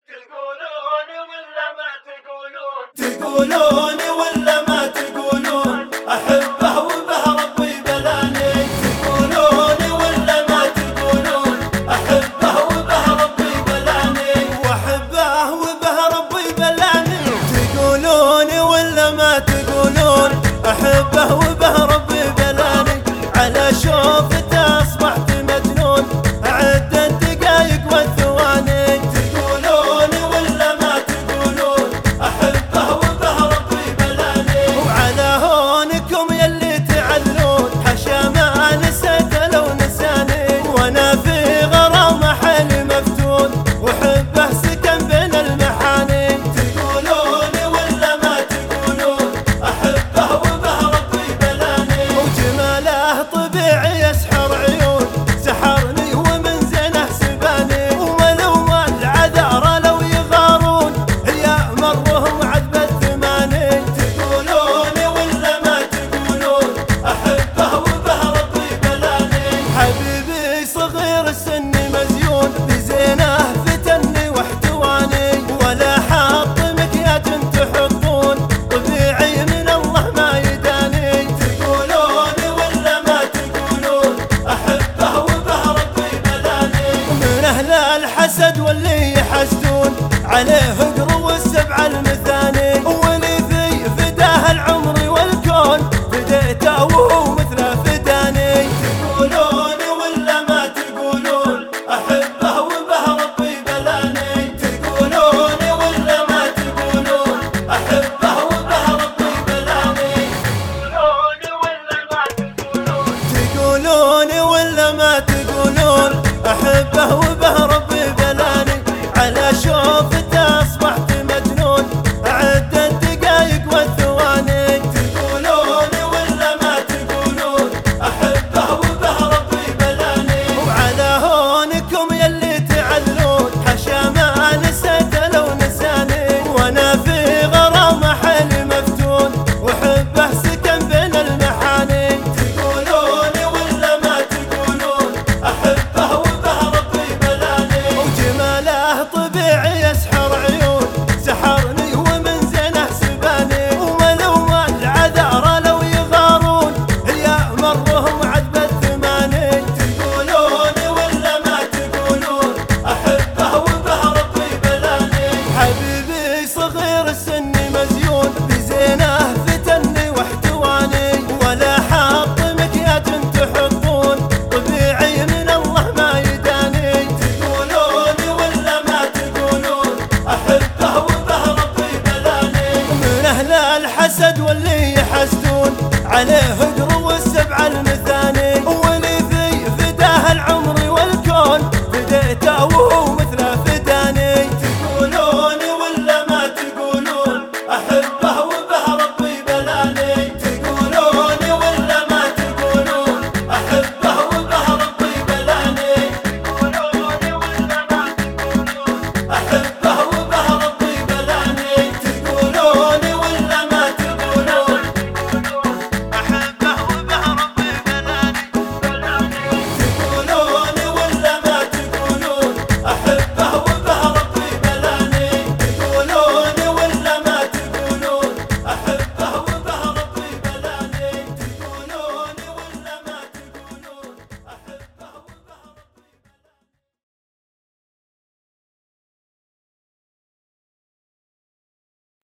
تقولون ولا ما تقولون؟ تقولون ولا ما تقولون؟ أحبه وبه ربي بلاني. تقولون ولا ما تقولون؟ أحبه وبه ربي بلاني. وأحبه وبه ربي بلاني. تقولون ولا ما تقولون؟ أحبه وبه ربي بلاني. على شوفته أصبحت مجنون، أعد الدقايق والثواني. تقولون ولا ما تقولون؟ أحبه وبه ربي بلاني. وعلى هونكم يلي تعلون، حشا ما نسيت لو نساني. وانا في غرام حالي مفتون، وحبه سكن بين المحاني. تقولون ولا ما تقولون؟ أحبه وبه ربي بلاني. وجماله طبيعي يسحر عيون، سحرني ومن زينه سباني. ولو العذارى لو يغارون، هي مرهم عذب الثماني. تقولون ولا ما تقولون؟ أحبه وبه ربي بلاني. حبيبي صغير السن مزيون، بزينه فتني واحتواني. ولا حاط مكياج تحطون، طبيعي من الله ما يداني. تقولون ولا ما تقولون؟ أحبه وبه ربي بلاني. من أهل الحسد واللي يحسدون، عليه قروا السبع المثاني. ولي في فداه العمر والكون، فديته وهو مثله فداني. تقولون ولا ما تقولون؟ أحبه وبه ربي بلاني. تقولون ولا ما تقولون؟ أحبه وبه ربي بلاني. تقولون ولا ما تقولون؟ تقولون ولا ما تقولون؟ أحبه وبه ربي بلاني. على شوفته أصبحت مجنون، أعد الدقايق والثواني. تقولون ولا ما تقولون؟ أحبه وبه ربي بلاني. وعلى هونكم يلي تعلون، حشا ما نسيت لو نساني. وانا في غرام حالي مفتون، وحبه سكن بين المحاني. تقولون ولا ما تقولون؟ أحبه وبه ربي بلاني. وجماله طبيعي يسحر عيون، سحرني ومن زينه سباني. ولو العذارى لو يغارون، هي مرهم عذب الثماني. تقولون ولا ما تقولون؟ أحبه وبه ربي بلاني. حبيبي صغير السن مزيون، بزينه فتني واحتواني. ولا حاط مكياج تحطون، طبيعي من الله ما يداني. تقولون ولا ما تقولون؟ أحبه وبه ربي بلاني. من أهل الحسد واللي يحسدون، عليه قروا السبع المثاني. ولي في فداه العمر والكون، فديته وهو